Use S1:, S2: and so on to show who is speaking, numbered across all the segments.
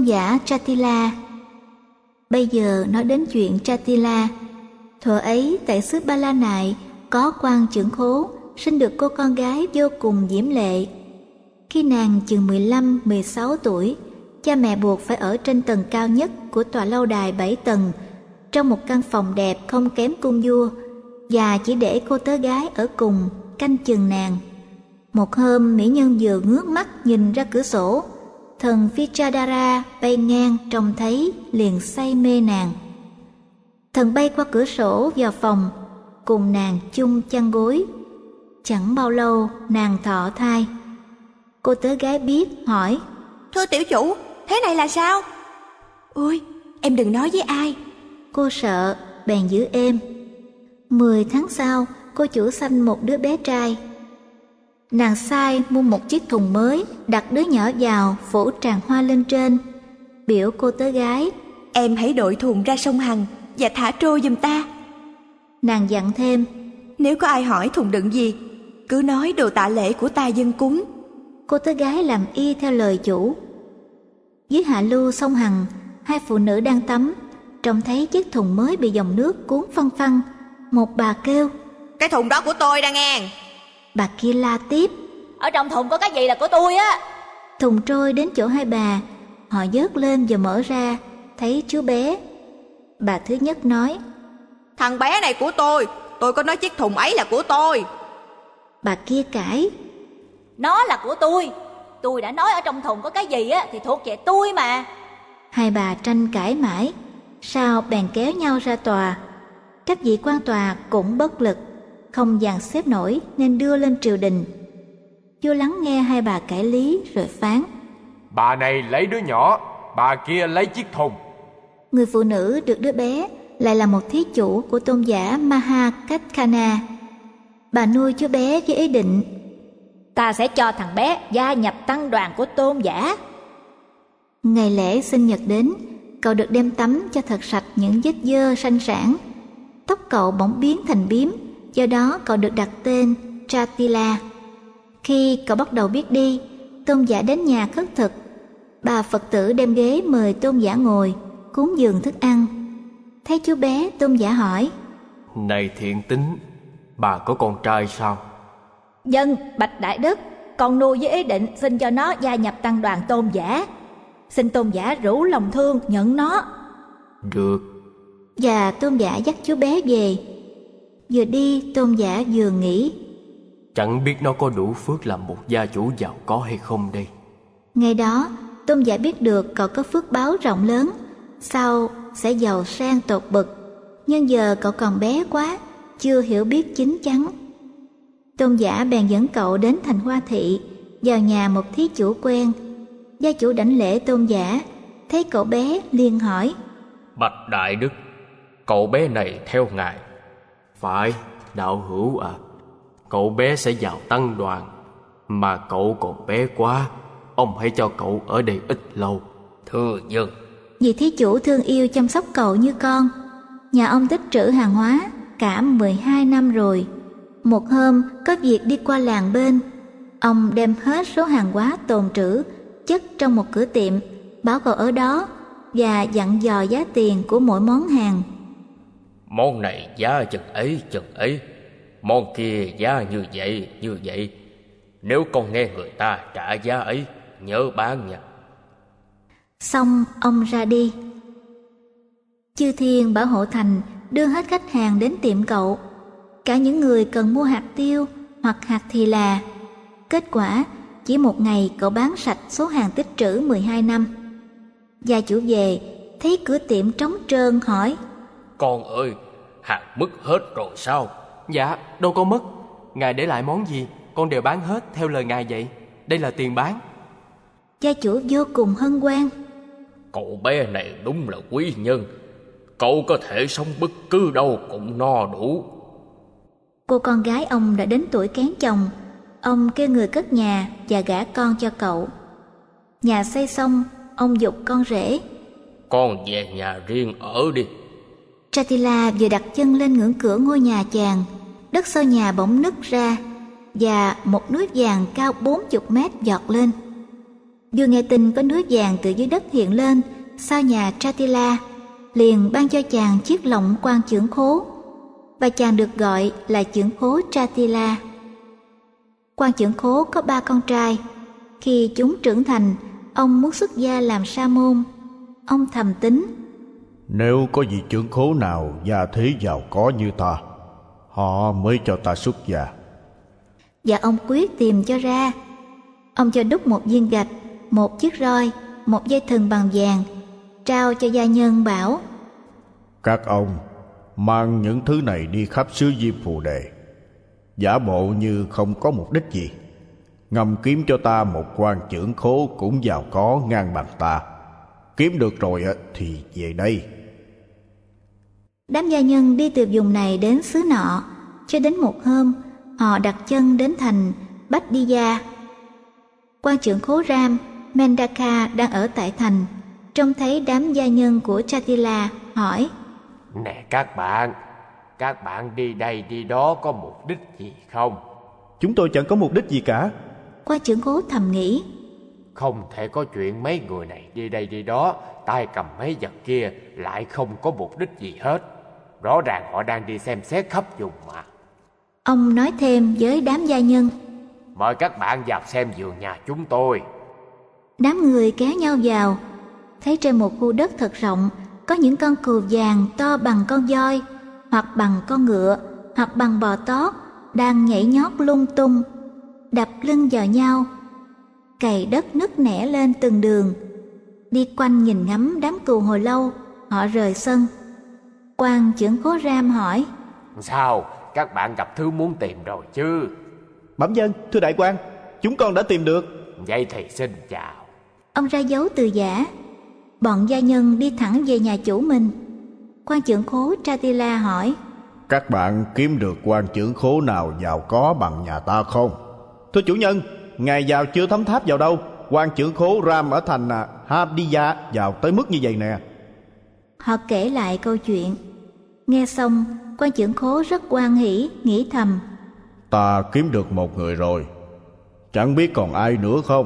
S1: tôn giả Chatila. Bây giờ nói đến chuyện Chatila. Thuở ấy tại xứ Ba La Nại có quan trưởng khố sinh được cô con gái vô cùng diễm lệ. Khi nàng chừng 15-16 tuổi, cha mẹ buộc phải ở trên tầng cao nhất của tòa lâu đài 7 tầng, trong một căn phòng đẹp không kém cung vua, và chỉ để cô tớ gái ở cùng canh chừng nàng. Một hôm, mỹ nhân vừa ngước mắt nhìn ra cửa sổ, thần Vichadara bay ngang trông thấy liền say mê nàng. Thần bay qua cửa sổ vào phòng, cùng nàng chung chăn gối. Chẳng bao lâu nàng thọ thai. Cô tớ gái biết hỏi:
S2: Thưa tiểu chủ, thế này là sao? Ôi, em đừng nói với ai.
S1: Cô sợ, bèn giữ êm. 10 tháng sau, cô chủ sanh một đứa bé trai. Nàng sai mua một chiếc thùng mới, đặt đứa nhỏ vào, phủ tràng hoa lên trên, biểu cô tớ gái:
S2: Em hãy đội thùng ra sông Hằng và thả trôi giùm ta.
S1: Nàng dặn thêm:
S2: Nếu có ai hỏi thùng đựng gì, cứ nói đồ tạ lễ của ta dâng cúng.
S1: Cô tớ gái làm y theo lời chủ. Dưới hạ lưu sông Hằng, hai phụ nữ đang tắm, trông thấy chiếc thùng mới bị dòng nước cuốn phăng phăng. Một bà kêu:
S2: Cái thùng đó của tôi đã nghe.
S1: Bà kia la tiếp:
S3: Ở trong thùng có cái gì là của tôi á.
S1: Thùng trôi đến chỗ hai bà, họ vớt lên và mở ra, thấy chú bé. Bà thứ nhất nói:
S2: Thằng bé này của tôi có nói chiếc thùng ấy là của tôi.
S1: Bà kia cãi:
S3: Nó là của tôi đã nói ở trong thùng có cái gì á thì thuộc về tôi mà.
S1: Hai bà tranh cãi mãi, sau bèn kéo nhau ra tòa. Các vị quan tòa cũng bất lực, không dàn xếp nổi nên đưa lên triều đình. Vua lắng nghe hai bà cãi lý rồi phán:
S4: Bà này lấy đứa nhỏ, bà kia lấy chiếc thùng.
S1: Người phụ nữ được đứa bé lại là một thí chủ của tôn giả Mahakaccana. Bà nuôi chú bé với ý định:
S3: Ta sẽ cho thằng bé gia nhập tăng đoàn của tôn giả.
S1: Ngày lễ sinh nhật đến, cậu được đem tắm cho thật sạch những vết dơ sanh sản. Tóc cậu bỗng biến thành bím, do đó cậu được đặt tên Chatila. Khi cậu bắt đầu biết đi, tôn giả đến nhà khất thực. Bà Phật tử đem ghế mời tôn giả ngồi, cúng dường thức ăn. Thấy chú bé, tôn giả hỏi:
S5: Này thiện tín, bà có con trai sao?
S3: Dân, bạch đại đức, con nuôi với ý định xin cho nó gia nhập tăng đoàn tôn giả. Xin tôn giả rủ lòng thương nhận nó.
S5: Được.
S1: Và tôn giả dắt chú bé về. Vừa đi, tôn giả vừa nghĩ:
S5: Chẳng biết nó có đủ phước làm một gia chủ giàu có hay không đây.
S1: Ngày đó, tôn giả biết được cậu có phước báo rộng lớn, sau sẽ giàu sang tột bậc. Nhưng giờ cậu còn bé quá, chưa hiểu biết chín chắn. Tôn giả bèn dẫn cậu đến thành Hoa Thị, vào nhà một thí chủ quen. Gia chủ đảnh lễ tôn giả, thấy cậu bé liền hỏi:
S5: Bạch đại đức, cậu bé này theo ngài?
S4: Phải, đạo hữu à.
S5: Cậu bé sẽ vào tăng đoàn, mà cậu còn bé quá, ông hãy cho cậu ở đây ít lâu.
S4: Thưa dân.
S1: Vì thí chủ thương yêu chăm sóc cậu như con. Nhà ông tích trữ hàng hóa cả 12 năm rồi. Một hôm có việc đi qua làng bên, ông đem hết số hàng hóa tồn trữ chất trong một cửa tiệm, báo cậu ở đó và dặn dò giá tiền của mỗi món hàng.
S4: Món này giá chừng ấy, món kia giá như vậy. Nếu con nghe người ta trả giá ấy, nhớ bán nha.
S1: Xong ông ra đi. Chư thiên bảo hộ thành đưa hết khách hàng đến tiệm cậu, cả những người cần mua hạt tiêu hoặc hạt thì là. Kết quả chỉ một ngày cậu bán sạch số hàng tích trữ 12 năm. Gia chủ về thấy cửa tiệm trống trơn hỏi:
S4: Con ơi, hàng mất hết rồi sao?
S5: Dạ, đâu có mất. Ngài để lại món gì, con đều bán hết theo lời ngài vậy. Đây là tiền bán.
S1: Gia chủ vô cùng hân hoan:
S4: Cậu bé này đúng là quý nhân. Cậu có thể sống bất cứ đâu cũng no đủ.
S1: Cô con gái ông đã đến tuổi kén chồng. Ông kêu người cất nhà và gả con cho cậu. Nhà xây xong, ông giục con rể:
S4: Con về nhà riêng ở đi.
S1: Chatila vừa đặt chân lên ngưỡng cửa ngôi nhà chàng, đất sau nhà bỗng nứt ra và một núi vàng cao 40 mét giọt lên. Vua nghe tin có núi vàng từ dưới đất hiện lên sau nhà Tratila, liền ban cho chàng chiếc lọng quan chưởng khố, và chàng được gọi là chưởng khố Tratila. Quan chưởng khố có 3 con trai. Khi chúng trưởng thành, ông muốn xuất gia làm sa môn. Ông thầm tính:
S6: nếu có vị chưởng khố nào gia thế giàu có như ta, họ mới cho ta xuất gia.
S1: Và ông quyết tìm cho ra. Ông cho đúc một viên gạch, một chiếc roi, một dây thừng bằng vàng, trao cho gia nhân bảo:
S6: các ông mang những thứ này đi khắp xứ Diêm Phù Đề, giả bộ như không có mục đích gì, ngầm kiếm cho ta một quan chưởng khố cũng giàu có ngang bằng ta. Kiếm được rồi thì về đây.
S1: Đám gia nhân đi từ vùng này đến xứ nọ, cho đến một hôm họ đặt chân đến thành Bách Đi Gia. Quan chưởng khố Ram Mendaka đang ở tại thành, trông thấy đám gia nhân của Tratila, hỏi:
S4: nè các bạn đi đây đi đó có mục đích gì không?
S7: Chúng tôi chẳng có mục đích gì cả.
S1: Quan chưởng khố thầm nghĩ:
S4: không thể có chuyện mấy người này đi đây đi đó, tay cầm mấy vật kia, lại không có mục đích gì hết. Rõ ràng họ đang đi xem xét khắp vùng mà.
S1: Ông nói thêm với đám gia nhân:
S4: mời các bạn vào xem vườn nhà chúng tôi.
S1: Đám người kéo nhau vào, thấy trên một khu đất thật rộng có những con cừu vàng to bằng con voi, hoặc bằng con ngựa, hoặc bằng bò tót, đang nhảy nhót lung tung, đập lưng vào nhau, cày đất nứt nẻ lên từng đường. Đi quanh nhìn ngắm đám cừu hồi lâu, họ rời sân. Quan chưởng khố Ram hỏi:
S4: sao, các bạn gặp thứ muốn tìm rồi chứ?
S7: Bẩm dân, thưa đại quan, chúng con đã tìm được.
S4: Vậy thì xin chào.
S1: Ông ra dấu từ giả. Bọn gia nhân đi thẳng về nhà chủ mình. Quan chưởng khố Tratila hỏi:
S6: các bạn kiếm được quan chưởng khố nào giàu có bằng nhà ta không?
S7: Thưa chủ nhân, ngài giàu chưa thấm tháp vào đâu. Quan chưởng khố Ram ở thành Habdiya giàu tới mức như vậy nè.
S1: Họ kể lại câu chuyện. Nghe xong, quan chưởng khố rất hoan hỉ, nghĩ thầm:
S6: ta kiếm được một người rồi, chẳng biết còn ai nữa không?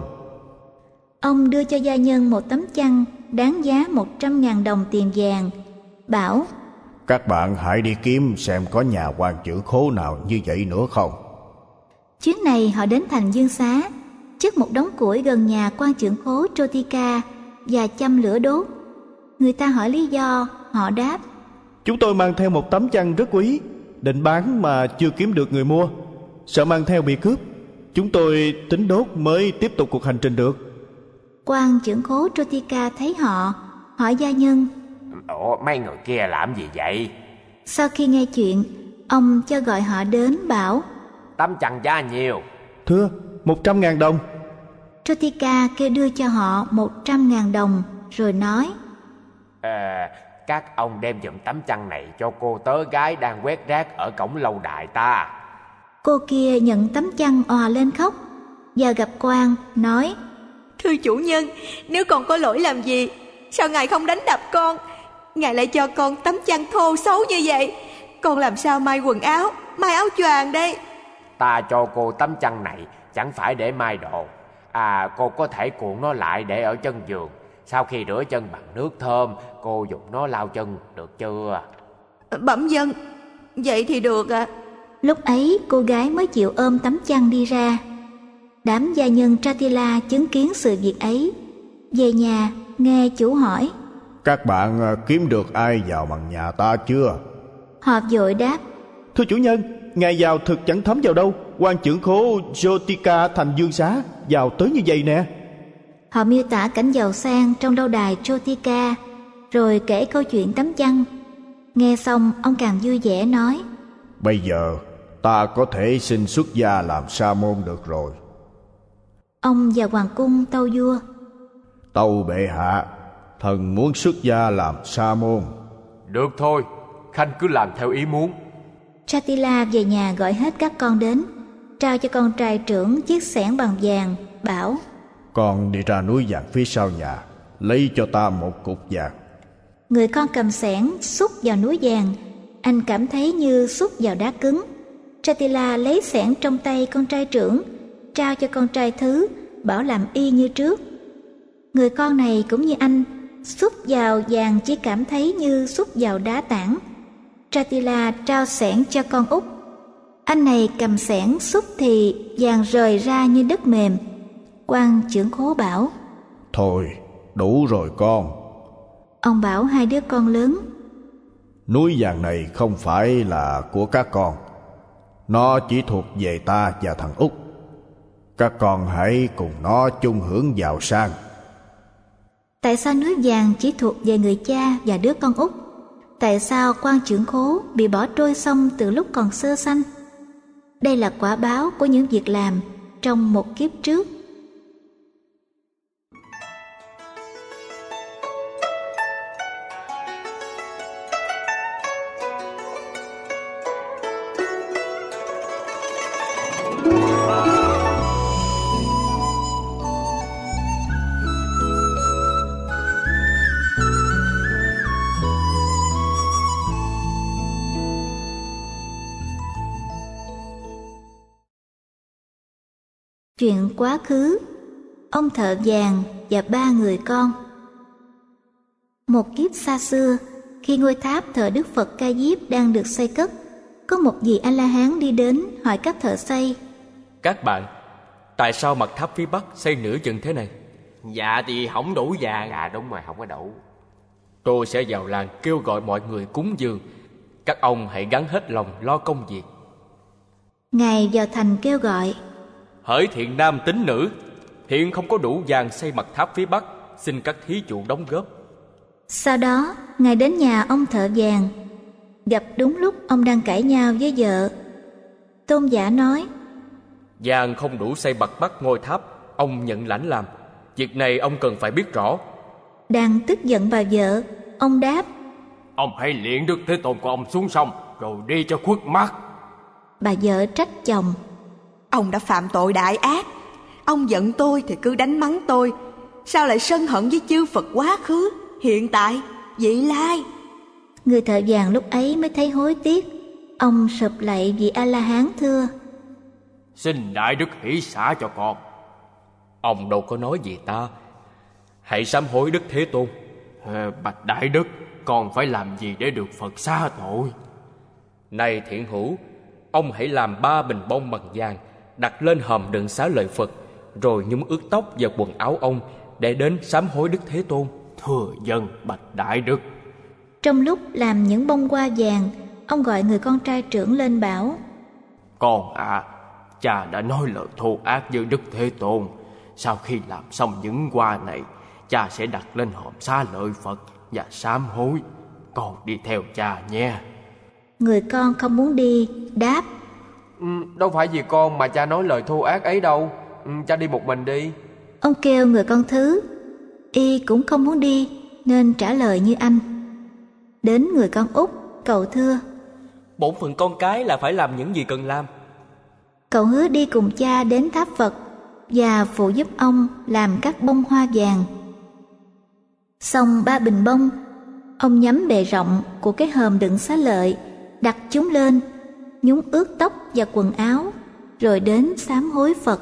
S1: Ông đưa cho gia nhân một tấm chăn đáng giá 100.000 đồng tiền vàng, bảo:
S6: các bạn hãy đi kiếm xem có nhà quan chưởng khố nào như vậy nữa không.
S1: Chuyến này họ đến thành Dương Xá, chất một đống củi gần nhà quan chưởng khố Trotika và châm lửa đốt. Người ta hỏi lý do, họ đáp:
S7: chúng tôi mang theo một tấm chăn rất quý, định bán mà chưa kiếm được người mua, sợ mang theo bị cướp. Chúng tôi tính đốt mới tiếp tục cuộc hành trình được.
S1: Quan chưởng khố Trotika thấy họ, hỏi gia nhân:
S4: ủa, mấy người kia làm gì vậy?
S1: Sau khi nghe chuyện, ông cho gọi họ đến, bảo:
S4: tấm chăn giá nhiều?
S7: Thưa, 100.000 đồng.
S1: Trotika kêu đưa cho họ 100.000 đồng, rồi nói:
S4: các ông đem giùm tấm chăn này cho cô tớ gái đang quét rác ở cổng lâu đài ta.
S1: Cô kia nhận tấm chăn òa lên khóc, và gặp quan nói:
S2: thưa chủ nhân, nếu con có lỗi làm gì, sao ngài không đánh đập con? Ngài lại cho con tấm chăn thô xấu như vậy, con làm sao may quần áo, may áo choàng đây?
S4: Ta cho cô tấm chăn này chẳng phải để may đồ. Cô có thể cuộn nó lại để ở chân giường. Sau khi rửa chân bằng nước thơm, cô dùng nó lau chân, được chưa?
S2: Bẩm dân, vậy thì được ạ.
S1: Lúc ấy cô gái mới chịu ôm tấm chăn đi ra. Đám gia nhân Tratila chứng kiến sự việc ấy, về nhà nghe chủ hỏi:
S6: các bạn kiếm được ai vào bằng nhà ta chưa?
S1: Họ vội đáp:
S7: thưa chủ nhân, ngài giàu thực chẳng thấm vào đâu. Quan chưởng khố Jotika thành Dương Xá giàu tới như vậy nè.
S1: Họ miêu tả cảnh giàu sang trong lâu đài Trotika, rồi kể câu chuyện tấm chăn. Nghe xong ông càng vui vẻ nói:
S6: bây giờ ta có thể xin xuất gia làm sa môn được rồi.
S1: Ông vào hoàng cung tâu vua:
S6: tâu bệ hạ, thần muốn xuất gia làm sa môn.
S4: Được thôi, khanh cứ làm theo ý muốn.
S1: Tratila về nhà gọi hết các con đến, trao cho con trai trưởng chiếc xẻng bằng vàng, bảo:
S6: con đi ra núi vàng phía sau nhà, lấy cho ta một cục vàng.
S1: Người con cầm xẻng xúc vào núi vàng, anh cảm thấy như xúc vào đá cứng. Tratila lấy xẻng trong tay con trai trưởng, trao cho con trai thứ, bảo làm y như trước. Người con này cũng như anh, xúc vào vàng chỉ cảm thấy như xúc vào đá tảng. Tratila trao xẻng cho con út. Anh này cầm xẻng xúc thì vàng rời ra như đất mềm. Quan trưởng khố bảo:
S6: Thôi, đủ rồi con.
S1: Ông bảo hai đứa con lớn:
S6: Núi vàng này không phải là của các con. Nó chỉ thuộc về ta và thằng út. Các con hãy cùng nó chung hưởng giàu sang.
S1: Tại sao núi vàng chỉ thuộc về người cha và đứa con út? Tại sao quan trưởng khố bị bỏ trôi sông từ lúc còn sơ sanh? Đây là quả báo của những việc làm trong một kiếp trước. Chuyện quá khứ, ông thợ vàng và 3 người con. Một kiếp xa xưa, khi ngôi tháp thờ Đức Phật Ca Diếp đang được xây cất, có một vị A-la-hán đi đến hỏi các thợ xây:
S4: Các bạn, tại sao mặt tháp phía Bắc xây nửa chừng thế này?
S5: Dạ thì không đủ vàng. Dạ đúng rồi, không có đủ.
S4: Tôi sẽ vào làng kêu gọi mọi người cúng dường. Các ông hãy gắng hết lòng lo công việc.
S1: Ngài vào thành kêu gọi:
S4: Hỡi thiện nam tín nữ, hiện không có đủ vàng xây mặt tháp phía Bắc, xin các thí chủ đóng góp.
S1: Sau đó, Ngài đến nhà ông thợ vàng, gặp đúng lúc ông đang cãi nhau với vợ. Tôn giả nói:
S4: Vàng không đủ xây mặt Bắc ngôi tháp, ông nhận lãnh làm. Việc này ông cần phải biết rõ.
S1: Đang tức giận bà vợ, ông đáp:
S5: Ông hãy liệng Đức Thế Tôn của ông xuống sông, rồi đi cho khuất mắt.
S1: Bà vợ trách chồng:
S2: Ông đã phạm tội đại ác. Ông giận tôi thì cứ đánh mắng tôi, sao lại sân hận với chư Phật quá khứ, hiện tại, vị lai?
S1: Người thợ vàng lúc ấy mới thấy hối tiếc. Ông sụp lạy vị A-la-hán thưa:
S5: Xin đại đức hỷ xả cho con.
S4: Ông đâu có nói gì ta. Hãy sám hối Đức Thế Tôn.
S5: Bạch đại đức, con phải làm gì để được Phật xá tội?
S4: Này thiện hữu, ông hãy làm 3 bình bông bằng vàng, đặt lên hòm đựng xá lợi Phật, rồi nhúng ướt tóc và quần áo ông để đến sám hối Đức Thế Tôn.
S5: Thưa dân bạch đại đức.
S1: Trong lúc làm những bông hoa vàng, ông gọi người con trai trưởng lên bảo:
S5: Con à, cha đã nói lời thô ác với Đức Thế Tôn. Sau khi làm xong những hoa này, cha sẽ đặt lên hòm xá lợi Phật và sám hối. Con đi theo cha nhé.
S1: Người con không muốn đi, đáp:
S8: Đâu phải vì con mà cha nói lời thô ác ấy đâu. Cha đi một mình đi.
S1: Ông kêu người con thứ, y cũng không muốn đi nên trả lời như anh. Đến người con út, cậu thưa:
S4: Bổn phận con cái là phải làm những gì cần làm.
S1: Cậu hứa đi cùng cha đến tháp Phật và phụ giúp ông làm các bông hoa vàng. Xong 3 bình bông, ông nhắm bề rộng của cái hòm đựng xá lợi, đặt chúng lên, nhúng ướt tóc và quần áo, rồi đến sám hối Phật.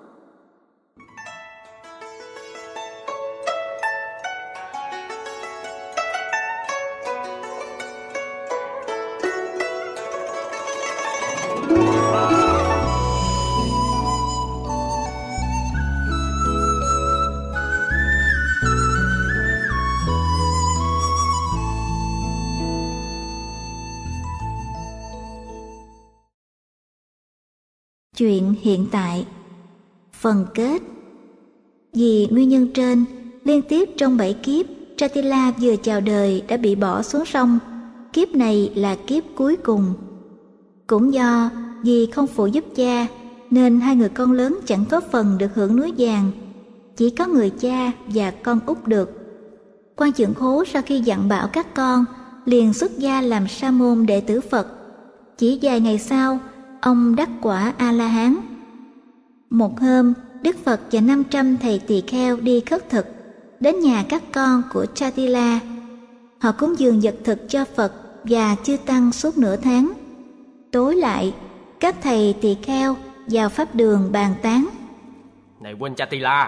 S1: Chuyện hiện tại. Phần kết. Vì nguyên nhân trên, liên tiếp trong 7 kiếp, Tratila vừa chào đời đã bị bỏ xuống sông. Kiếp này là kiếp cuối cùng. Cũng do vì không phụ giúp cha, nên 2 người con lớn chẳng có phần được hưởng núi vàng. Chỉ có người cha và con út được. Quan trưởng khố sau khi dặn bảo các con, liền xuất gia làm sa môn đệ tử Phật. Chỉ vài ngày sau, ông đắc quả A-la-hán. Một hôm, Đức Phật và 500 thầy tỳ kheo đi khất thực, đến nhà các con của Tratila. Họ cúng dường vật thực cho Phật và chư tăng suốt nửa tháng. Tối lại, các thầy tỳ kheo vào pháp đường bàn tán:
S5: Này huynh Tratila,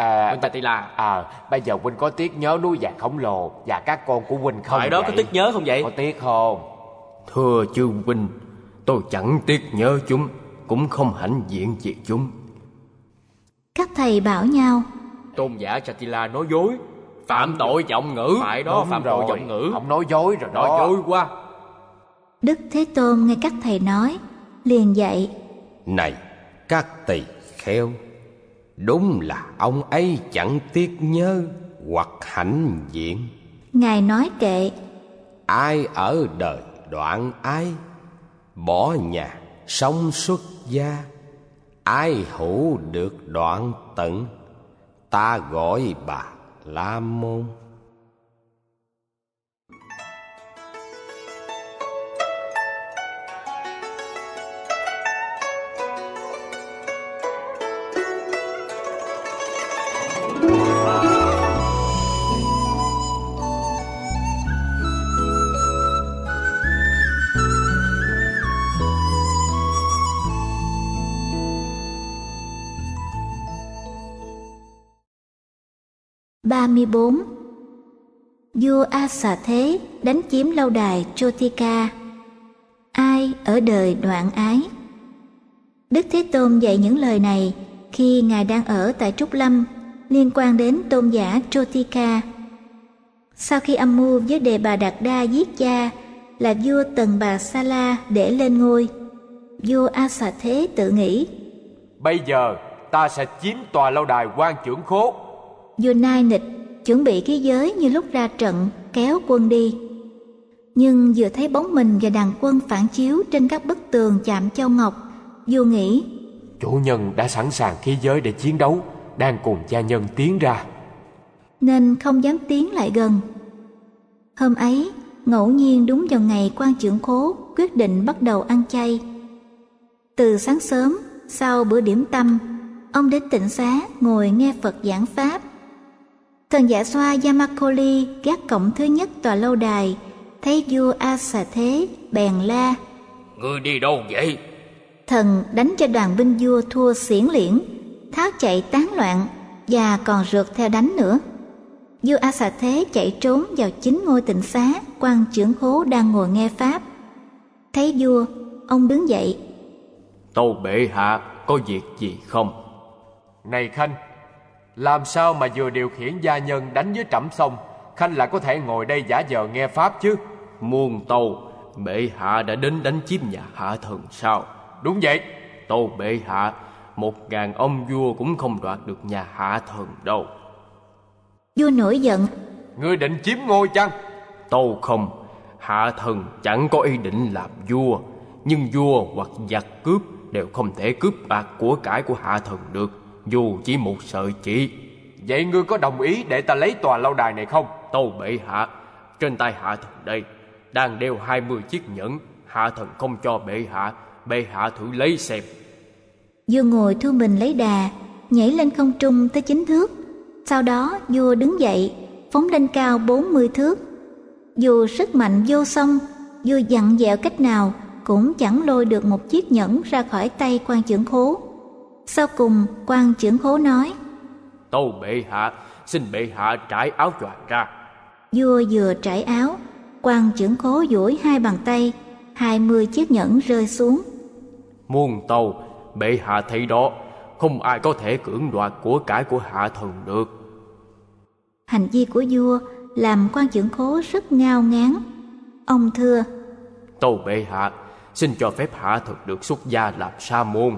S4: Chatila.
S8: Bây giờ huynh có tiếc nhớ núi vàng khổng lồ và các con của huynh không?
S4: Phải đó, có tiếc nhớ không vậy?
S8: Có tiếc không?
S5: Thưa chư huynh, tôi chẳng tiếc nhớ chúng, cũng không hãnh diện vì chúng.
S1: Các thầy bảo nhau:
S4: Tôn giả Chatila nói dối, phạm tội vọng ngữ. Phải đó, phạm tội vọng ngữ.
S8: Ông nói dối rồi đó.
S4: Nói dối quá.
S1: Đức Thế Tôn nghe các thầy nói, liền dạy:
S9: Này các tỳ kheo, đúng là ông ấy chẳng tiếc nhớ hoặc hãnh diện.
S1: Ngài nói kệ:
S9: Ai ở đời đoạn ái, bỏ nhà sống xuất gia, ai hữu được đoạn tận, ta gọi bà La Môn.
S1: Vua A Xà Thế đánh chiếm lâu đài Chotika. Ai ở đời đoạn ái? Đức Thế Tôn dạy những lời này khi Ngài đang ở tại Trúc Lâm, liên quan đến tôn giả Chotika. Sau khi âm mưu với Đề Bà Đạt Đa giết cha là vua Tần Bà Sa La để lên ngôi, vua A Xà Thế tự nghĩ:
S8: Bây giờ ta sẽ chiếm tòa lâu đài Quan Chưởng Khố.
S1: Vua nai nịch chuẩn bị khí giới như lúc ra trận kéo quân đi. Nhưng vừa thấy bóng mình và đàn quân phản chiếu trên các bức tường chạm châu ngọc, vua nghĩ:
S8: Chủ nhân đã sẵn sàng khí giới để chiến đấu, đang cùng gia nhân tiến ra,
S1: nên không dám tiến lại gần. Hôm ấy ngẫu nhiên đúng vào ngày Quan Chưởng Khố quyết định bắt đầu ăn chay. Từ sáng sớm sau bữa điểm tâm, ông đến tịnh xá ngồi nghe Phật giảng pháp. Thần Dạ Xoa Yamakoli gác cổng thứ nhất tòa lâu đài, thấy vua A Xà Thế bèn la:
S4: Ngươi đi đâu vậy?
S1: Thần đánh cho đoàn binh vua thua xiển liễn, tháo chạy tán loạn và còn rượt theo đánh nữa. Vua A Xà Thế chạy trốn vào chính ngôi tịnh xá Quan Chưởng Khố đang ngồi nghe pháp. Thấy vua, ông đứng dậy:
S5: Tâu bệ hạ, có việc gì không?
S8: Này Khanh, làm sao mà vừa điều khiển gia nhân đánh với trẫm xong, Khanh lại có thể ngồi đây giả vờ nghe pháp chứ?
S5: Muôn tâu, bệ hạ đã đến đánh chiếm nhà hạ thần sao?
S8: Đúng vậy.
S5: Tâu bệ hạ, 1000 ông vua cũng không đoạt được nhà hạ thần đâu.
S1: Vua nổi giận:
S8: Ngươi định chiếm ngôi chăng?
S5: Tâu không, hạ thần chẳng có ý định làm vua, nhưng vua hoặc giặc cướp đều không thể cướp đoạt của cải của hạ thần được, dù chỉ một sợi chỉ.
S8: Vậy ngươi có đồng ý để ta lấy tòa lâu đài này không?
S5: Tâu bệ hạ, trên tay hạ thần đây đang đeo 20 chiếc nhẫn, hạ thần không cho bệ hạ thử lấy xem.
S1: Vua ngồi thu mình lấy đà, nhảy lên không trung tới 9 thước. Sau đó vua đứng dậy, phóng lên cao 40 thước. Dù sức mạnh vô song, vua dặn dẹo cách nào cũng chẳng lôi được một chiếc nhẫn ra khỏi tay Quan Chưởng Khố. Sau cùng Quan Chưởng Khố nói:
S5: Tâu bệ hạ, xin bệ hạ trải áo choàng ra.
S1: Vua vừa trải áo, Quan Chưởng Khố duỗi 2 bàn tay, 20 chiếc nhẫn rơi xuống.
S5: Muôn tâu, bệ hạ thấy đó, không ai có thể cưỡng đoạt của cải của hạ thần được.
S1: Hành vi của vua làm Quan Chưởng Khố rất ngao ngán. Ông thưa:
S5: Tâu bệ hạ, xin cho phép hạ thần được xuất gia làm sa môn.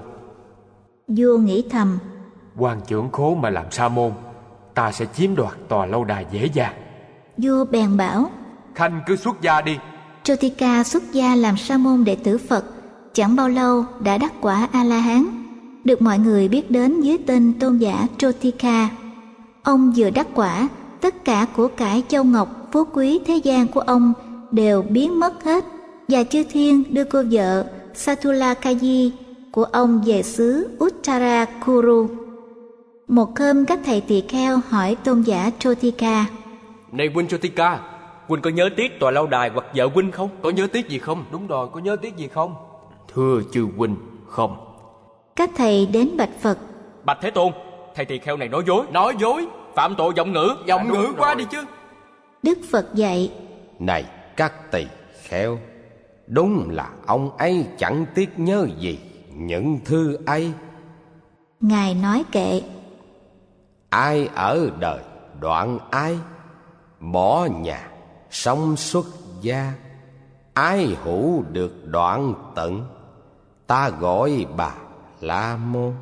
S1: Vua nghĩ thầm:
S8: Quan Chưởng Khố mà làm sa môn, ta sẽ chiếm đoạt tòa lâu đài dễ dàng.
S1: Vua bèn bảo:
S8: Khanh cứ xuất gia đi.
S1: Chotika xuất gia làm sa môn đệ tử Phật, chẳng bao lâu đã đắc quả A-la-hán, được mọi người biết đến dưới tên tôn giả Chotika. Ông vừa đắc quả, tất cả của cải châu ngọc phú quý thế gian của ông đều biến mất hết, và chư thiên đưa cô vợ Satulakayi của ông về xứ Uttarakuru. Một hôm các thầy tỳ kheo hỏi tôn giả Chotika:
S4: Này huynh Chotika, huynh có nhớ tiếc tòa lâu đài hoặc vợ huynh không?
S5: Có nhớ tiếc gì không?
S8: Đúng rồi, có nhớ tiếc gì không?
S5: Thưa chư huynh, không.
S1: Các thầy đến bạch Phật:
S4: Bạch Thế Tôn, thầy tỳ kheo này nói dối.
S8: Nói dối?
S4: Phạm tội vọng ngữ.
S8: Vọng ngữ quá đi chứ.
S1: Đức Phật dạy:
S9: Này các tỳ kheo, đúng là ông ấy chẳng tiếc nhớ gì những thứ ấy.
S1: Ngài nói kệ:
S9: Ai ở đời đoạn ái, bỏ nhà sống xuất gia, ái hữu được đoạn tận, ta gọi Bà La Môn.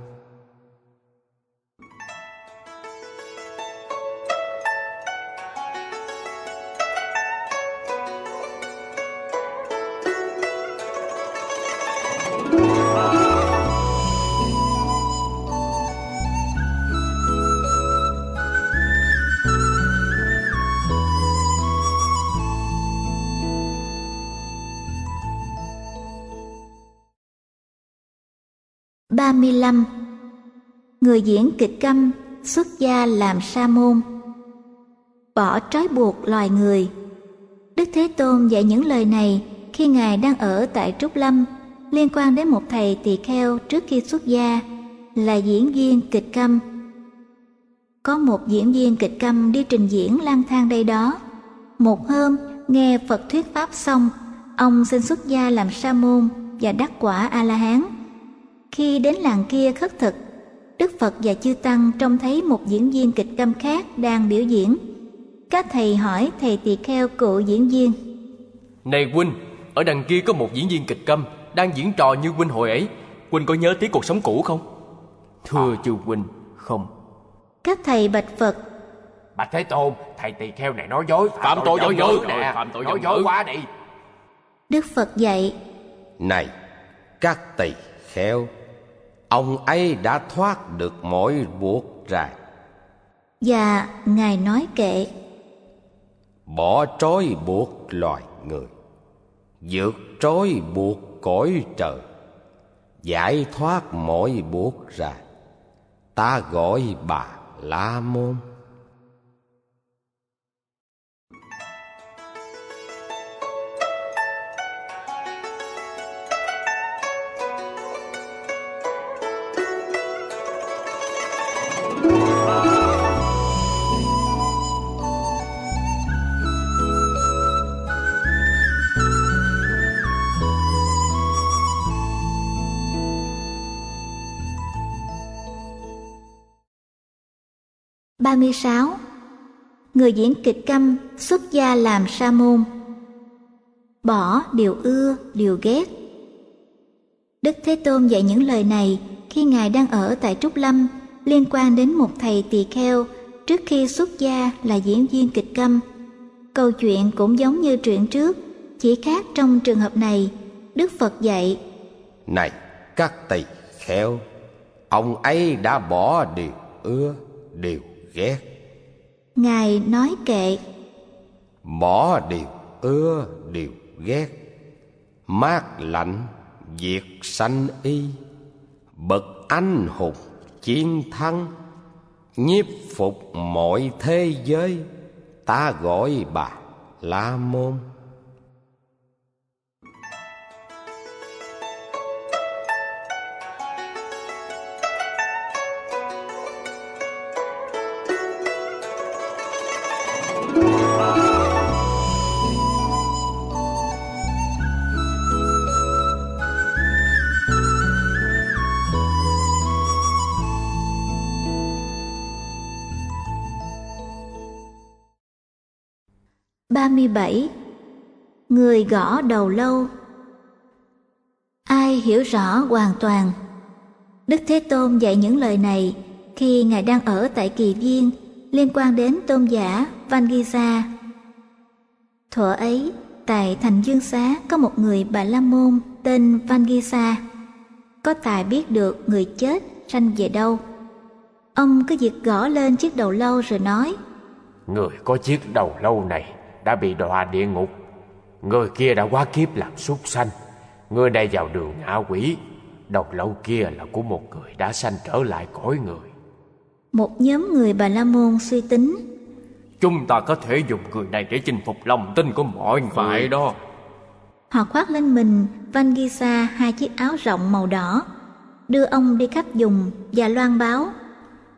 S1: Ba mươi lăm. Người diễn kịch câm xuất gia làm sa môn. Bỏ trói buộc loài người. Đức Thế Tôn dạy những lời này khi Ngài đang ở tại Trúc Lâm, liên quan đến một thầy tỳ kheo trước khi xuất gia, là diễn viên kịch câm. Có một diễn viên kịch câm đi trình diễn lang thang đây đó. Một hôm, nghe Phật thuyết pháp xong, ông xin xuất gia làm sa môn và đắc quả A-la-hán. Khi đến làng kia khất thực, Đức Phật và chư Tăng trông thấy một diễn viên kịch câm khác đang biểu diễn. Các thầy hỏi thầy tỳ kheo cụ diễn viên:
S4: Này huynh, ở đằng kia có một diễn viên kịch câm đang diễn trò như huynh hồi ấy. Huynh có nhớ tí cuộc sống cũ không?
S5: Thưa chư huynh, không.
S1: Các thầy bạch Phật:
S8: Bạch Thế Tôn, thầy tỳ kheo này nói dối.
S4: Phạm tội vọng ngữ
S8: nè.
S4: Phạm tội
S8: nói
S4: vọng
S8: dối
S4: ngữ
S8: quá đi.
S1: Đức Phật dạy:
S9: Này các tỳ kheo, ông ấy đã thoát được mọi buộc ràng.
S1: Và Ngài nói kệ:
S9: Bỏ trói buộc loài người, vượt trói buộc cõi trời, giải thoát mọi buộc ràng, ta gọi Bà La Môn.
S1: Ba mươi sáu. Người diễn kịch câm xuất gia làm sa môn. Bỏ điều ưa, điều ghét. Đức Thế Tôn dạy những lời này khi Ngài đang ở tại Trúc Lâm, liên quan đến một thầy tỳ kheo trước khi xuất gia là diễn viên kịch câm. Câu chuyện cũng giống như chuyện trước, chỉ khác trong trường hợp này, Đức Phật dạy:
S9: Này các tỳ kheo, ông ấy đã bỏ điều ưa, điều ghét.
S1: Ngài nói kệ:
S9: Bỏ điều ưa, điều ghét, mát lạnh diệt sanh y, bậc anh hùng chiến thắng, nhiếp phục mọi thế giới, ta gọi Bà La Môn.
S1: Ba mươi bảy. Người gõ đầu lâu. Ai hiểu rõ hoàn toàn? Đức Thế Tôn dạy những lời này khi Ngài đang ở tại Kỳ Viên, liên quan đến tôn giả Vangisa. Thuở ấy, tại thành Dương Xá có một người Bà La Môn tên Vangisa, có tài biết được người chết sanh về đâu. Ông cứ việc gõ lên chiếc đầu lâu rồi nói:
S8: Người có chiếc đầu lâu này đã bị đọa địa ngục. Người kia đã quá kiếp làm súc sanh. Người này vào đường ngạ quỷ. Đầu lâu kia là của một người đã sanh trở lại cõi người.
S1: Một nhóm người Bà La Môn suy tính:
S5: Chúng ta có thể dùng người này để chinh phục lòng tin của mọi người.
S4: Phải đó.
S1: Họ khoác lên mình Vangisa 2 chiếc áo rộng màu đỏ, đưa ông đi khắp vùng và loan báo: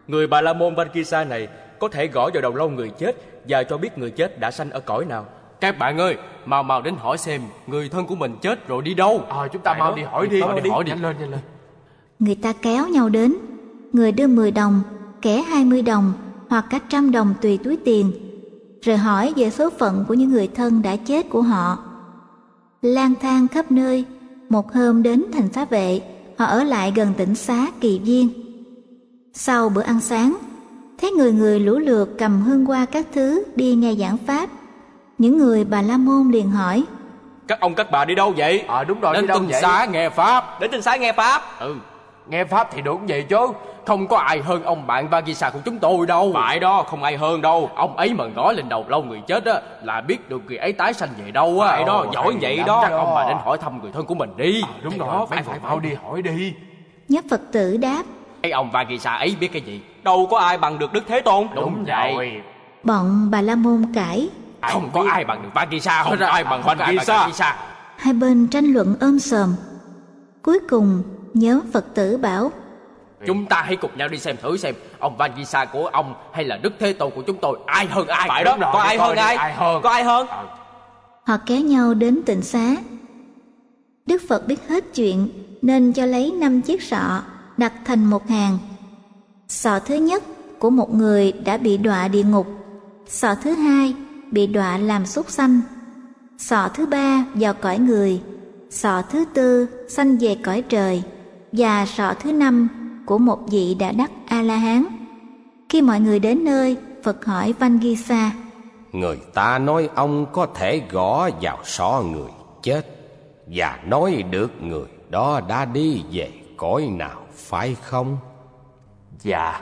S4: Người Bà La Môn Vangisa này có thể gõ vào đầu lâu người chết và cho biết người chết đã sanh ở cõi nào.
S5: Các bạn ơi, mau đến hỏi xem người thân của mình chết rồi đi đâu.
S8: Chúng ta mau đi hỏi đi.
S5: Nhanh lên.
S1: Người ta kéo nhau đến, người đưa 10 đồng, kẻ 20 đồng hoặc cả 100 đồng tùy túi tiền, rồi hỏi về số phận của những người thân đã chết của họ. Lang thang khắp nơi, một hôm đến thành Xá Vệ, họ ở lại gần tỉnh xá Kỳ Viên. Sau bữa ăn sáng, thấy người lũ lượt cầm hương hoa các thứ đi nghe giảng pháp. Những người Bà La Môn liền hỏi:
S4: Các ông các bà đi đâu vậy?
S8: Đúng rồi,
S5: đến
S8: đi đâu
S5: tinh
S8: vậy?
S5: xá nghe pháp.
S4: Đến tinh xá nghe pháp.
S8: Nghe pháp thì đúng vậy chứ.
S5: Không có ai hơn ông bạn Vangisa của chúng tôi đâu.
S4: Phải đó, không ai hơn đâu.
S5: Ông ấy mà gõ lên đầu lâu người chết á là biết được người ấy tái sanh về đâu á.
S4: Phải đó, giỏi vậy đó.
S5: Chắc ông bà đến hỏi thăm người thân của mình đi.
S8: Đúng rồi, phải mau đi hỏi đi.
S1: Nhất Phật tử đáp:
S5: Cái ông Vangisa ấy biết cái gì?
S4: Đâu có ai bằng được Đức Thế Tôn.
S5: Đúng vậy.
S8: rồi.
S1: Bọn Bà La Môn cãi.
S5: Không có ai bằng được Vangisa.
S4: Không có ai bằng Vangisa.
S1: Hai bên tranh luận ôm sòm. Cuối cùng nhóm Phật tử bảo:
S5: Chúng ta hãy cùng nhau đi xem thử xem ông Vangisa của ông hay là Đức Thế Tôn của chúng tôi ai hơn ai.
S4: Phải đó, có ai hơn ai? Có ai hơn?
S1: Họ kéo nhau đến tịnh xá. Đức Phật biết hết chuyện nên cho lấy 5 chiếc sọ đặt thành một hàng. Sọ thứ nhất của một người đã bị đọa địa ngục, sọ thứ hai bị đọa làm súc sanh, sọ thứ ba vào cõi người, sọ thứ tư sanh về cõi trời, và sọ thứ 5 của một vị đã đắc A-la-hán. Khi mọi người đến nơi, Phật hỏi Vangisa:
S9: Người ta nói ông có thể gõ vào sọ người chết và nói được người đó đã đi về cõi nào, phải không?
S8: Dạ.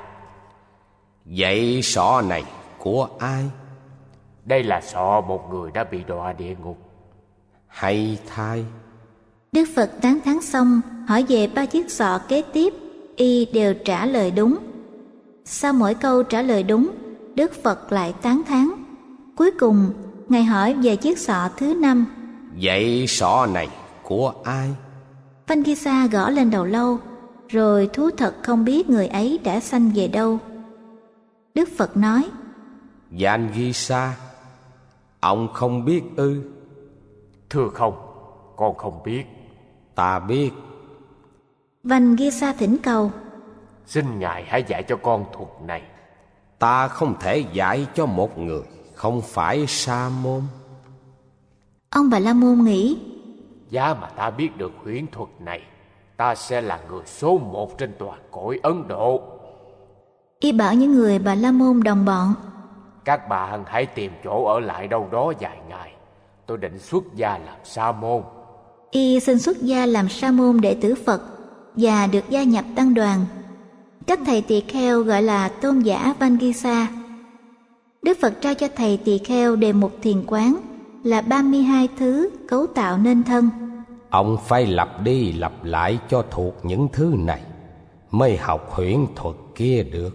S9: Vậy sọ này của ai?
S8: Đây là sọ một người đã bị đọa địa ngục.
S9: Hay thay.
S1: Đức Phật tán thán xong, hỏi về 3 chiếc sọ kế tiếp, y đều trả lời đúng. Sau mỗi câu trả lời đúng, Đức Phật lại tán thán. Cuối cùng, Ngài hỏi về chiếc sọ thứ 5.
S9: Vậy sọ này của ai?
S1: Vangisa gõ lên đầu lâu, rồi thú thật không biết người ấy đã sanh về đâu. Đức Phật nói:
S9: Vangisa, ông không biết ư?
S8: Thưa không, con không biết.
S9: Ta biết.
S1: Vangisa thỉnh cầu:
S8: Xin Ngài hãy dạy cho con thuật này.
S9: Ta không thể dạy cho một người không phải sa môn.
S1: Ông Bà La Môn nghĩ:
S8: Giá mà ta biết được huyễn thuật này, ta sẽ là người số 1 trên toàn cõi Ấn Độ.
S1: Y bảo những người Bà La Môn đồng bọn:
S8: Các bạn hãy tìm chỗ ở lại đâu đó vài ngày. Tôi định xuất gia làm sa môn.
S1: Y xin xuất gia làm sa môn đệ tử Phật và được gia nhập tăng đoàn. Các thầy tỳ kheo gọi là tôn giả Vangisa. Đức Phật trao cho thầy tỳ kheo đề mục thiền quán là 32 thứ cấu tạo nên thân.
S9: Ông phải lặp đi lặp lại cho thuộc những thứ này mới học huyễn thuật kia được.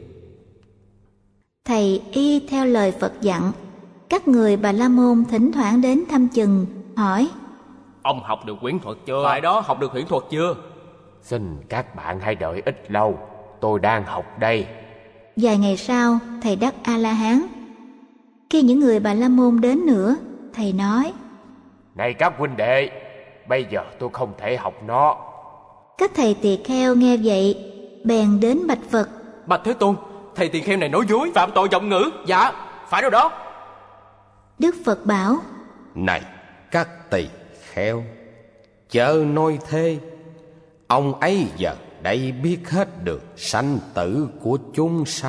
S1: Thầy y theo lời Phật dặn. Các người Bà La Môn thỉnh thoảng đến thăm chừng, hỏi:
S5: Ông học được huyễn thuật chưa?
S4: Phải đó, học được huyễn thuật chưa?
S8: Xin các bạn hãy đợi ít lâu, tôi đang học đây.
S1: Vài ngày sau, thầy đắc A-la-hán. Khi những người Bà La Môn đến nữa, thầy nói:
S8: Này các huynh đệ, bây giờ tôi không thể học nó.
S1: Các thầy tỳ kheo nghe vậy, bèn đến bạch Phật:
S5: Bạch Thế Tôn, thầy tỳ kheo này nói dối, phạm tội vọng ngữ. Dạ, phải đâu đó.
S1: Đức Phật bảo:
S9: Này các tỳ kheo, chớ nói thế. Ông ấy giờ đây biết hết được sanh tử của chúng sanh.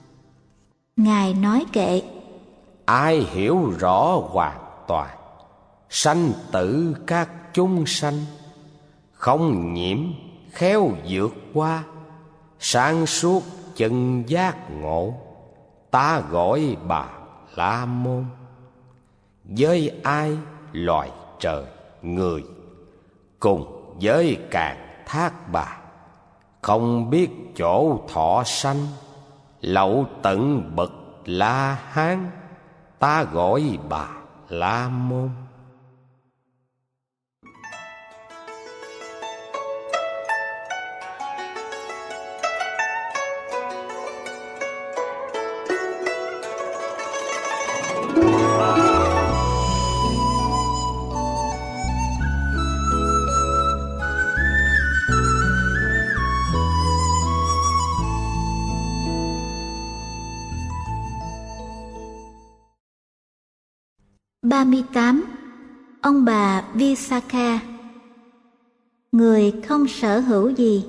S1: Ngài nói kệ:
S9: Ai hiểu rõ hoàn toàn sanh tử các chúng sanh, không nhiễm khéo vượt qua, sáng suốt chân giác ngộ, ta gọi Bà La Môn. Với ai loài trời người, cùng với Càn Thác Bà, không biết chỗ thọ sanh, lậu tận bậc La Hán, ta gọi Bà La Môn.
S1: 38. Ông bà Visakha. Người không sở hữu gì.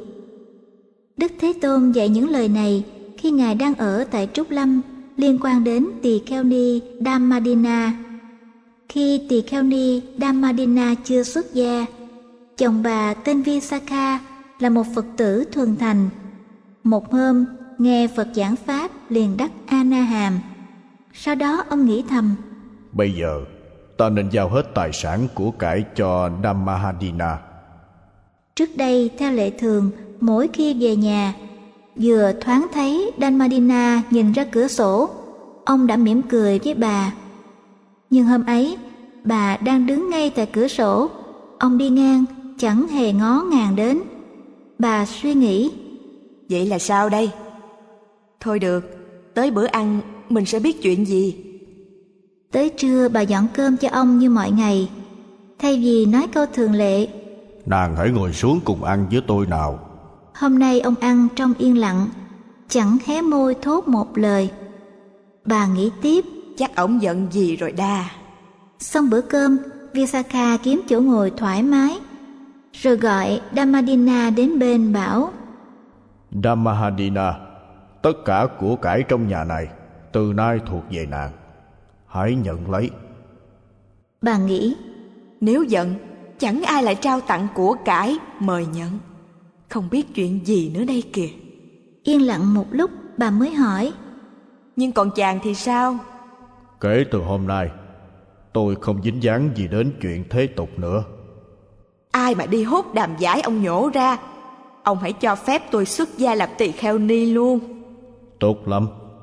S1: Đức Thế Tôn dạy những lời này khi Ngài đang ở tại Trúc Lâm liên quan đến Tỳ Kheo Ni Dhammadina. Khi Tỳ Kheo Ni Dhammadina chưa xuất gia, chồng bà tên Visakha là một Phật tử thuần thành. Một hôm, nghe Phật giảng Pháp liền đắc A-na-hàm. Sau đó ông nghĩ thầm:
S6: bây giờ ta nên giao hết tài sản của cải cho Dhammadina.
S1: Trước đây theo lệ thường, mỗi khi về nhà, vừa thoáng thấy Dhammadina nhìn ra cửa sổ, ông đã mỉm cười với bà. Nhưng hôm ấy, bà đang đứng ngay tại cửa sổ, ông đi ngang chẳng hề ngó ngàng đến. Bà suy nghĩ:
S2: vậy là sao đây? Thôi được, tới bữa ăn mình sẽ biết chuyện gì.
S1: Tới trưa bà dọn cơm cho ông như mọi ngày. Thay vì nói câu thường lệ:
S6: nàng hãy ngồi xuống cùng ăn với tôi nào,
S1: hôm nay ông ăn trong yên lặng, chẳng hé môi thốt một lời. Bà nghĩ tiếp:
S2: chắc ổng giận gì rồi đa.
S1: Xong bữa cơm, Visakha kiếm chỗ ngồi thoải mái, rồi gọi Dhammadina đến bên bảo:
S6: Dhammadina, tất cả của cải trong nhà này từ nay thuộc về nàng, hãy nhận lấy.
S1: Bà nghĩ:
S2: nếu giận, chẳng ai lại trao tặng của cải mời nhận. Không biết chuyện gì nữa đây kìa.
S1: Yên lặng một lúc, bà mới hỏi:
S2: nhưng còn chàng thì sao?
S6: Kể từ hôm nay, tôi không dính dáng gì đến chuyện thế tục nữa.
S2: Ai mà đi hốt đàm giải ông nhổ ra. Ông hãy cho phép tôi xuất gia làm tỳ kheo ni luôn.
S6: Tốt lắm.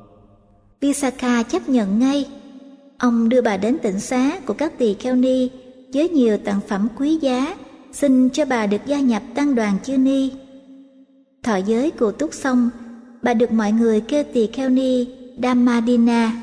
S1: Visakha chấp nhận ngay. Ông đưa bà đến tịnh xá của các tỳ kheo ni với nhiều tặng phẩm quý giá, xin cho bà được gia nhập tăng đoàn chư ni. Thọ giới cụ túc xong, bà được mọi người kêu tỳ kheo ni Dhammadina.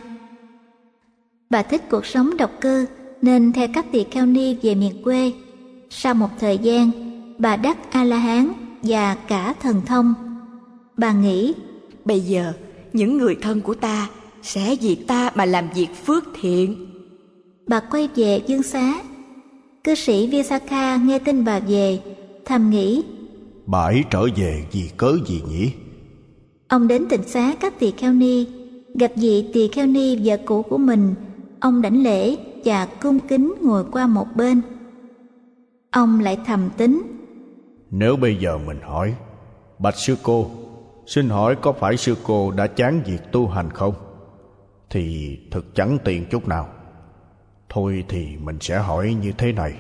S1: Bà thích cuộc sống độc cư nên theo các tỳ kheo ni về miền quê. Sau một thời gian, bà đắc A-la-hán và cả thần thông. Bà nghĩ:
S2: bây giờ những người thân của ta sẽ vì ta mà làm việc phước thiện.
S1: Bà quay về dương xá. Cư sĩ Visakha nghe tin bà về, thầm nghĩ:
S6: bà ấy trở về vì cớ gì nhỉ?
S1: Ông đến tịnh xá các tỳ kheo ni, gặp vị tỳ kheo ni vợ cũ của mình. Ông đảnh lễ và cung kính ngồi qua một bên. Ông lại thầm tính:
S6: nếu bây giờ mình hỏi: bạch sư cô, xin hỏi có phải sư cô đã chán việc tu hành không? Thì thật chẳng tiện chút nào. Thôi thì mình sẽ hỏi như thế này.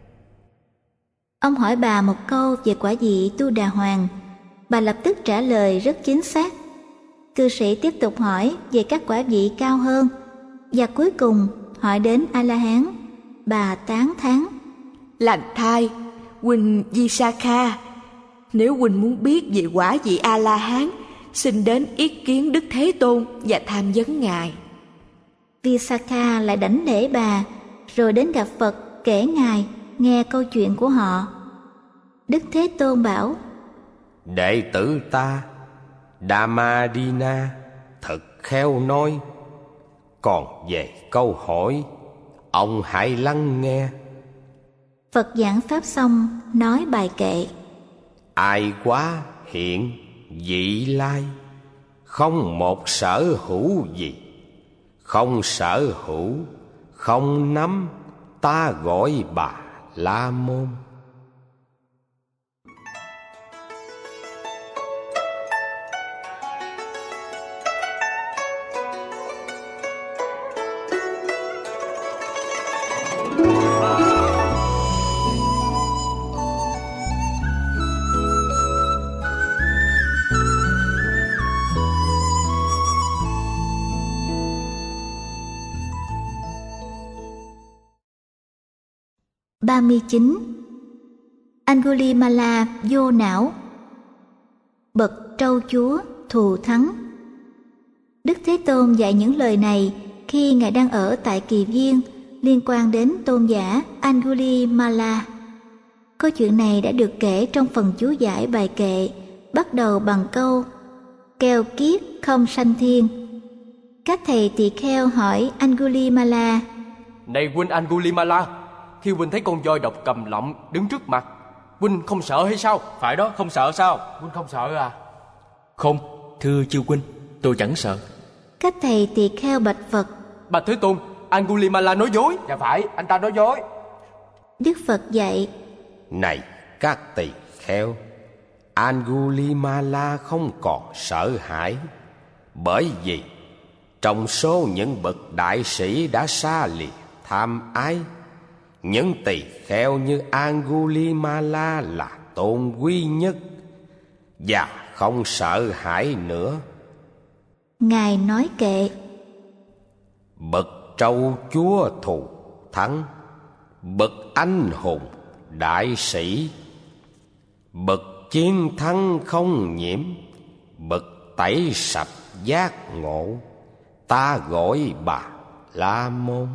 S1: Ông hỏi bà một câu về quả vị Tu Đà Hoàng. Bà lập tức trả lời rất chính xác. Cư sĩ tiếp tục hỏi về các quả vị cao hơn, và cuối cùng hỏi đến A-la-hán. Bà tán thán:
S2: lành thai, huynh Visakha, nếu huynh muốn biết về quả vị A-la-hán, xin đến ý kiến Đức Thế Tôn và tham vấn Ngài.
S1: Visakha lại đảnh lễ bà, rồi đến gặp Phật kể Ngài nghe câu chuyện của họ. Đức Thế Tôn bảo:
S9: đệ tử ta Dhammadina thật khéo nói. Còn về câu hỏi, ông hãy lắng nghe.
S1: Phật giảng pháp xong, nói bài kệ:
S9: ai quá hiện vị lai, không một sở hữu gì. Không sở hữu, không nắm, ta gọi Bà La Môn.
S1: (39) Angulimala vô não. Bậc trâu chúa thù thắng. Đức Thế Tôn dạy những lời này khi Ngài đang ở tại Kỳ Viên liên quan đến tôn giả Angulimala. Câu chuyện này đã được kể trong phần chú giải bài kệ bắt đầu bằng câu: keo kiết không sanh thiên. Các thầy tỳ kheo hỏi Angulimala:
S5: Này huynh Angulimala, khi huynh thấy con voi độc cầm lọng đứng trước mặt, huynh không sợ hay sao?
S4: Phải đó, không sợ sao?
S5: Huynh không sợ à?
S4: Không, thưa chư huynh, tôi chẳng sợ.
S1: Các thầy tỳ kheo bạch Phật:
S5: Bạch Thế Tôn, Angulimala nói dối.
S8: Dạ phải, anh ta nói dối.
S1: Đức Phật dạy:
S9: Này các tỳ kheo, Angulimala không còn sợ hãi, bởi vì trong số những bậc đại sĩ đã xa lìa tham ái, những tỳ kheo như Angulimala là tôn quý nhất và không sợ hãi nữa.
S1: Ngài nói kệ:
S9: Bậc trâu chúa thù thắng, bậc anh hùng đại sĩ, bậc chiến thắng không nhiễm, bậc tẩy sạch giác ngộ, ta gọi Bà La Môn.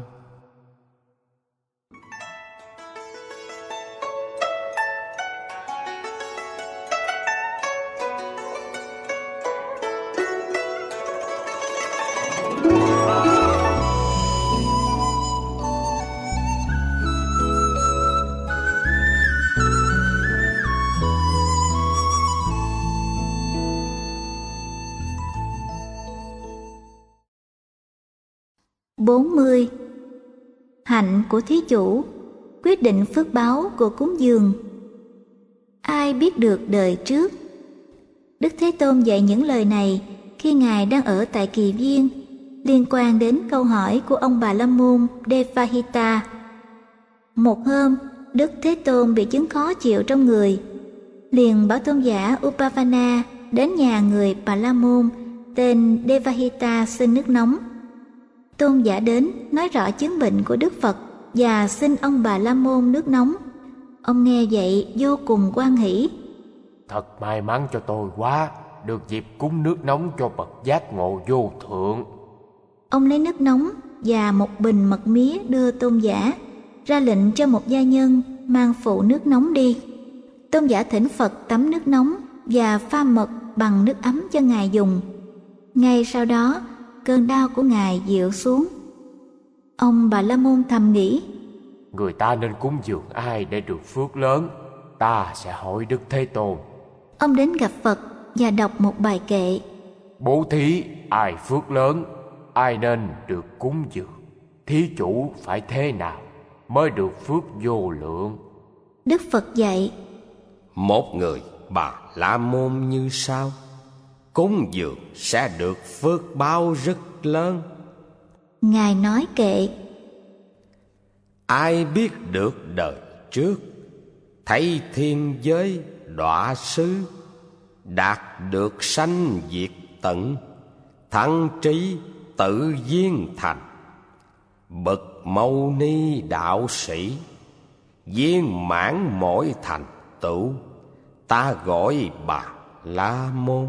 S1: Hạnh của thí chủ quyết định phước báo của cúng dường. Ai biết được đời trước? Đức Thế Tôn dạy những lời này khi Ngài đang ở tại Kỳ Viên, liên quan đến câu hỏi của ông Bà La Môn Devahita. Một hôm, Đức Thế Tôn bị chứng khó chịu trong người, liền bảo tôn giả Upavana đến nhà người Bà La Môn tên Devahita xin nước nóng. Tôn giả đến nói rõ chứng bệnh của Đức Phật và xin ông Bà La Môn nước nóng. Ông nghe vậy vô cùng hoan hỷ.
S8: Thật may mắn cho tôi quá, được dịp cúng nước nóng cho bậc giác ngộ vô thượng.
S1: Ông lấy nước nóng và một bình mật mía đưa tôn giả, ra lệnh cho một gia nhân mang phụ nước nóng đi. Tôn giả thỉnh Phật tắm nước nóng và pha mật bằng nước ấm cho Ngài dùng. Ngay sau đó, cơn đau của Ngài dịu xuống. Ông Bà La Môn thầm nghĩ:
S8: người ta nên cúng dường ai để được phước lớn? Ta sẽ hỏi Đức Thế Tôn.
S1: Ông đến gặp Phật và đọc một bài kệ:
S8: bố thí ai phước lớn, ai nên được cúng dường? Thí chủ phải thế nào mới được phước vô lượng?
S1: Đức Phật dạy:
S9: một người Bà La Môn như sau, cúng dường sẽ được phước báo rất lớn.
S1: Ngài nói kệ:
S9: ai biết được đời trước, thấy thiên giới đọa xứ, đạt được sanh diệt tận, thắng trí tự viên thành. Bậc Mâu Ni đạo sĩ, viên mãn mỗi thành tựu, ta gọi Bà La Môn.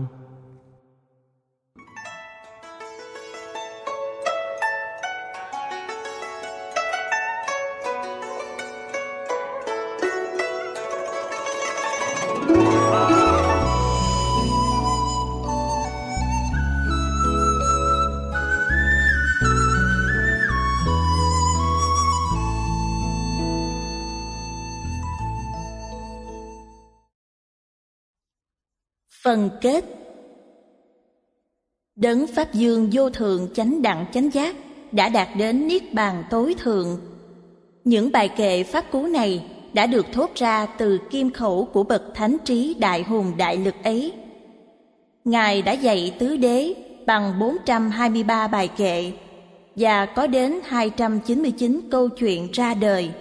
S3: Phần kết. Đấng Pháp Dương vô thượng chánh đẳng chánh giác đã đạt đến niết bàn tối thượng. Những bài kệ pháp cú này đã được thốt ra từ kim khẩu của bậc thánh trí đại hùng đại lực ấy. Ngài đã dạy tứ đế bằng 423 bài kệ và có đến 299 câu chuyện ra đời.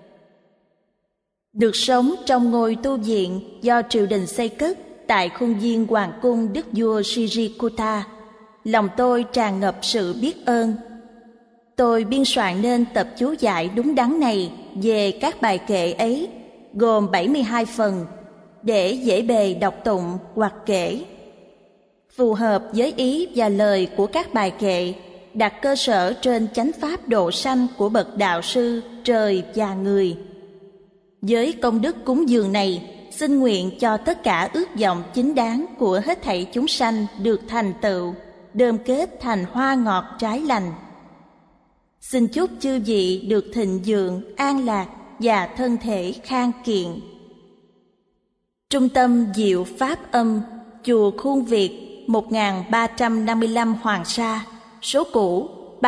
S3: Được sống trong ngôi tu viện do triều đình xây cất tại khuôn viên hoàng cung đức vua Sirikuta, lòng tôi tràn ngập sự biết ơn. Tôi biên soạn nên tập chú giải đúng đắn này về các bài kệ ấy, gồm 72 phần, để dễ bề đọc tụng hoặc kể. Phù hợp với ý và lời của các bài kệ, đặt cơ sở trên chánh pháp độ sanh của bậc đạo sư trời và người. Với công đức cúng dường này, xin nguyện cho tất cả ước vọng chính đáng của hết thảy chúng sanh được thành tựu, đơm kết thành hoa ngọt trái lành. Xin chúc chư vị được thịnh vượng, an lạc và thân thể khang kiện. Trung tâm Diệu Pháp Âm, Chùa Khuôn Việt, 1355 Hoàng Sa, số cũ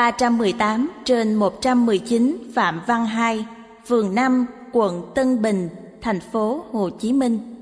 S3: 318/119 Phạm Văn 2, phường 5, quận Tân Bình, thành phố Hồ Chí Minh.